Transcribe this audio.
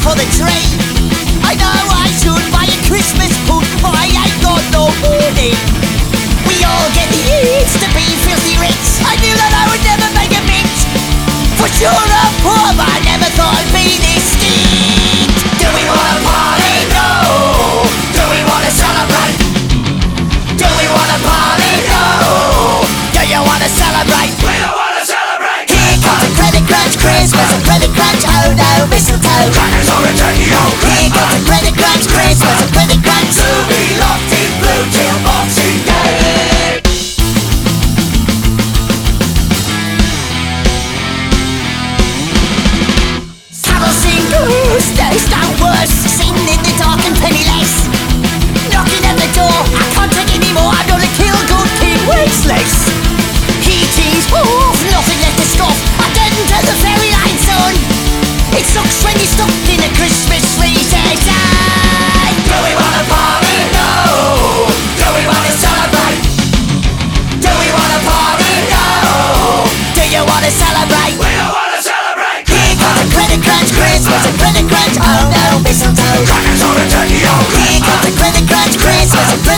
for the tree. I know I should buy a Christmas pudding, but I ain't got no money. We all get the itch to be filthy rich. I knew that I would never make a mint. For sure I'm poor, but I never thought I'd be this skint. Do we wanna party? No. Do we wanna celebrate? Do we wanna party? No. Do you wanna celebrate? We don't wanna celebrate. Here comes a credit crunch, Christmas, a credit crunch, oh no, mistletoe. Crackers on a turkey, oh Here comes a credit crunch, Christmas, a credit crunch. To be locked in blue till Boxing Day. Carol sing goose, days down worse, sitting in the dark and penniless. Knocking at the door, I can't take anymore, I'm gonna kill good King Wenceslas. Heating's off, nothing left to scoff, I didn't turn the fairy lights on. It sucks when you're stuck in a Christmas recess. Do we wanna party? No. Do we wanna celebrate? Do we wanna party? No. Do you wanna celebrate? We don't wanna celebrate. Here comes a credit crunch, Christmas, a credit crunch, oh no, mistletoe. Crackers on a turkey, oh Here comes a credit crunch, Christmas, a